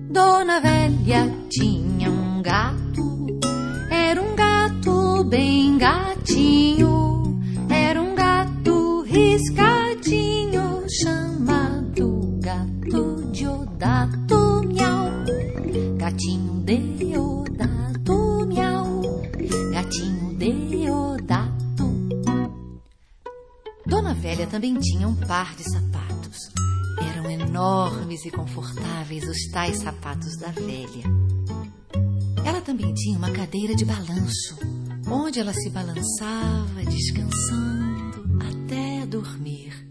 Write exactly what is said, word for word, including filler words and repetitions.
Dona Velha tinha um gato, era um gato bem gatinho, era um gato riscadinho, chamado Gato Deodato, miau. Gatinho Deodato, miau. Gatinho Deodato. Dona Velha também tinha um par de sapatos. Eram enormes e confortáveis os tais sapatos da velha. Ela também tinha uma cadeira de balanço, onde ela se balançava descansando até dormir.